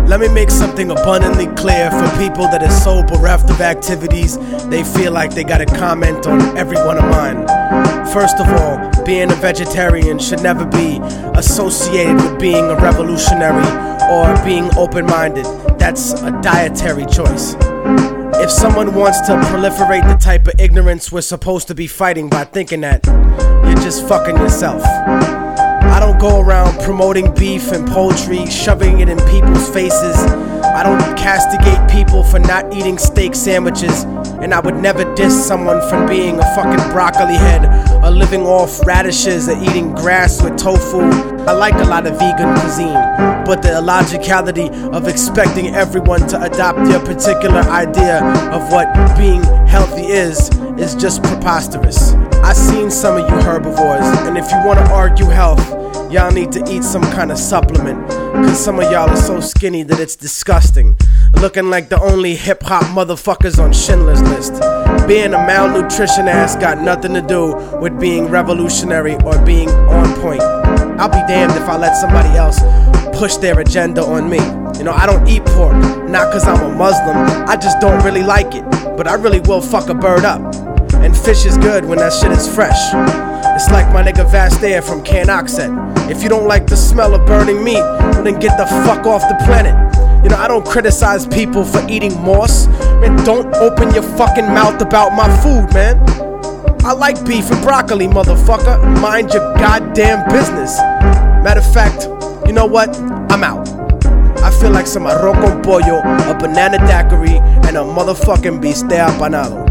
Let me make something abundantly clear for people that are so bereft of activities they feel like they gotta comment on every one of mine. First of all, being a vegetarian should never be associated with being a revolutionary or being open-minded. That's a dietary choice. If someone wants to proliferate the type of ignorance we're supposed to be fighting by thinking that, you're just fucking yourself. I don't go around promoting beef and poultry, shoving it in people's faces. I don't castigate people for not eating steak sandwiches, and I would never diss someone for being a fucking broccoli head or living off radishes or eating grass with tofu. I like a lot of vegan cuisine, but the illogicality of expecting everyone to adopt your particular idea of what being healthy is just preposterous. I've seen some of you herbivores, and if you want to argue health, y'all need to eat some kind of supplement, cause some of y'all are so skinny that it's disgusting, looking like the only hip-hop motherfuckers on Schindler's List. Being a malnutrition ass got nothing to do with being revolutionary or being on point. I'll be damned if I let somebody else push their agenda on me. You know, I don't eat pork, not cause I'm a Muslim, I just don't really like it, but I really will fuck a bird up. And fish is good when that shit is fresh. It's like my nigga Vastair from Canoxet. If you don't like the smell of burning meat, well then get the fuck off the planet. You know, I don't criticize people for eating moss. Man, don't open your fucking mouth about my food, man. I like beef and broccoli, motherfucker. Mind your goddamn business. Matter of fact, you know what? I'm out. I feel like some arroz con pollo, a banana daiquiri, and a motherfucking bistec apanado.